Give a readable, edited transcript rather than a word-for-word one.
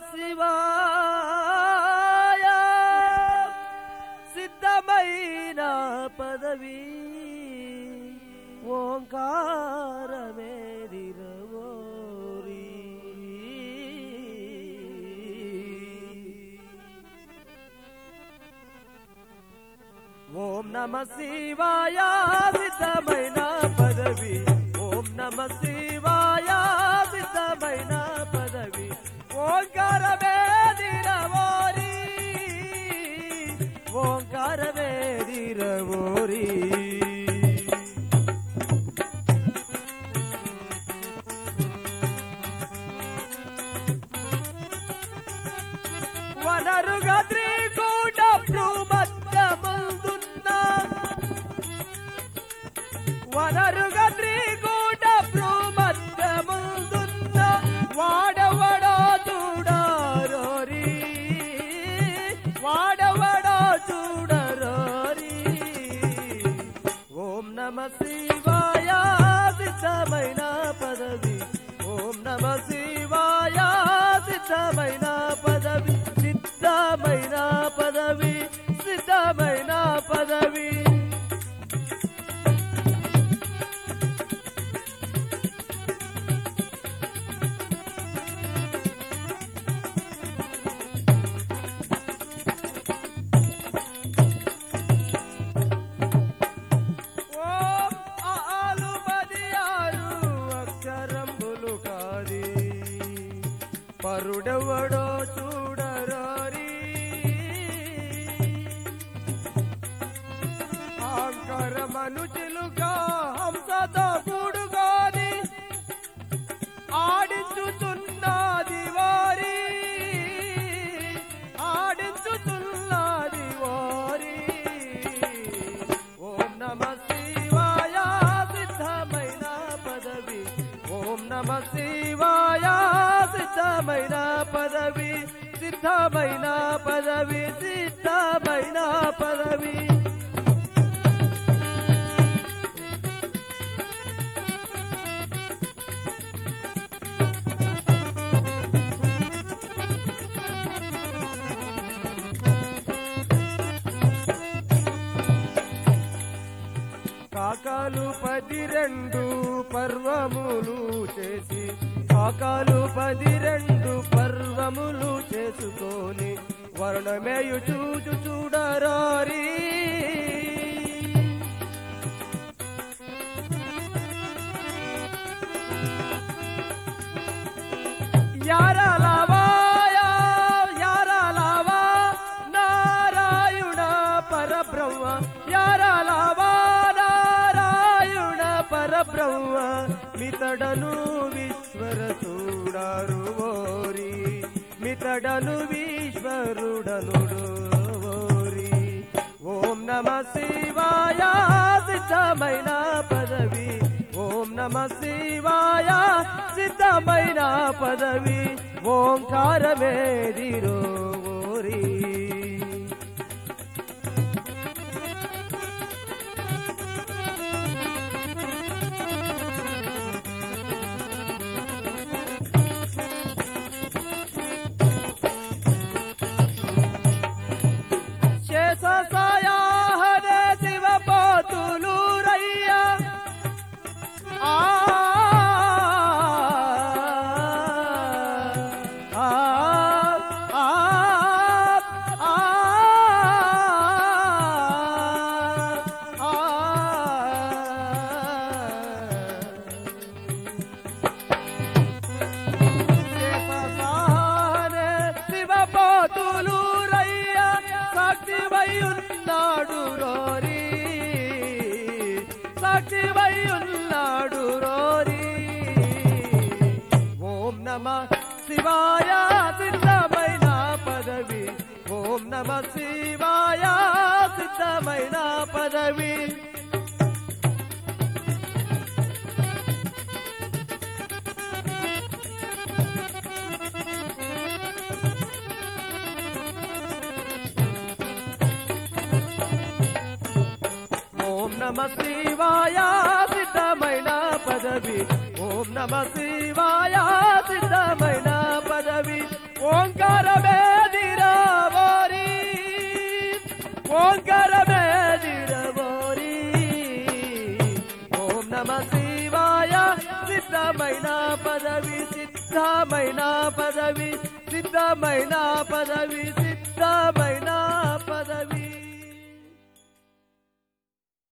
శివాయ సిద్ధమైన పదవి ఓంకారమేదిరవోరి ఓం నమ శివాయ సిద్ధమైన పదవి ఓం నమ శివాయ సిద్ధమైన పదవి ఓంకారమేదిరవోరి ఓంకారమేదిరవోరి వనరుగా త్రికూట భ్రూమధ్యమందున్న వనరుగా త్రికూట భ్రూమధ్యమందున్న వాడవడో చూడరోరి వాడవడో చూడరోరి ఓం నమ శివాయ సిద్ధమైన పదవి ఓం నమ శివాయ సిద్ధమైన పదవి సిద్ధమైన పదవి సిద్ధమైన పదవి ఓం ఆలు పదియారు అక్షరంబులు కాది పరుడెవడో చూడరోరి ఆంకరమనుచులుగా హంసతో కూడుకొని ఆడించుతున్నది వారి ఆడించుతున్నది వారి ఓం నమ శివాయ సిద్ధమైన పదవి ఓం నమ శివాయ సిద్ధమైన పదవి సిద్ధమైన పదవి సిద్ధమైన పదవి కాకాలు 12 పర్వములు చేసి కాకాలు 12 పర్వములు చేసుకొని వర్ణమేయు చూచు చూడరారి యారలవా యారలవా నారాయణ పరబ్రహ్మ యారలవా పరబ్రహ్మ మితడను విశ్వర చూడారు ఓరి మితడను విశ్వరుడనుడు ఓరి ఓం నమ శివాయ సిద్ధమైన పదవి ఓం నమ శివాయ సిద్ధమైన పదవి ఓంకారమేదిరో ఓరి శేషసాయా హరే శివ పోతులు రయ్యా శివ పోతులు రయ్యా సాక్షివయ్యున్నాడు రోరి సాక్షివయ్యున్నాడు రోరి ఓం నమ శివాయ సిద్ధమైన పదవి ఓం నమ శివాయ సిద్ధమైన పదవి ఓం నమ శివాయ సిద్ధమైన పదవి ఓం నమ శివాయ సిద్ధమైన పదవి ఓంకారమే దిరవోరి ఓంకారమే దిరవోరి ఓం నమ శివాయ సిద్ధమైన పదవి సిద్ధమైన పదవి సిద్ధమైన పదవి సిద్ధమైన పదవి